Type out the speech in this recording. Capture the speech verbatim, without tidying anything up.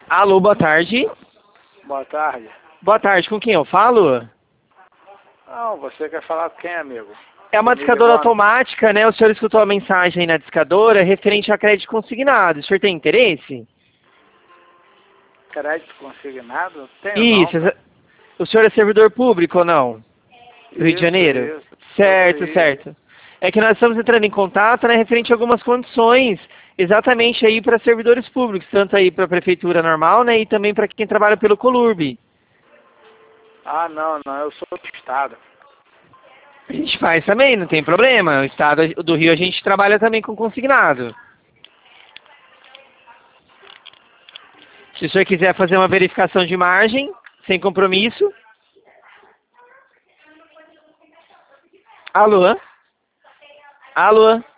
Alô, boa tarde. Boa tarde. Boa tarde, com quem eu falo? Não, você quer falar com quem, amigo? É uma Me discadora ligou- automática, né? O senhor escutou a mensagem aí na discadora referente a crédito consignado. O senhor tem interesse? Crédito consignado? Tenho não, Isso. cara. O senhor é servidor público ou não? Do Rio de Isso, Janeiro? isso. Sou do Certo, Rio. certo. É que nós estamos entrando em contato, né, referente a algumas condições, exatamente aí para servidores públicos, tanto aí para a prefeitura normal, né, e também para quem trabalha pelo Colurb. Ah, não, não, eu sou do estado. A gente faz também, não tem problema. O estado do Rio a gente trabalha também com consignado. Se o senhor quiser fazer uma verificação de margem, sem compromisso. Alô? Alô?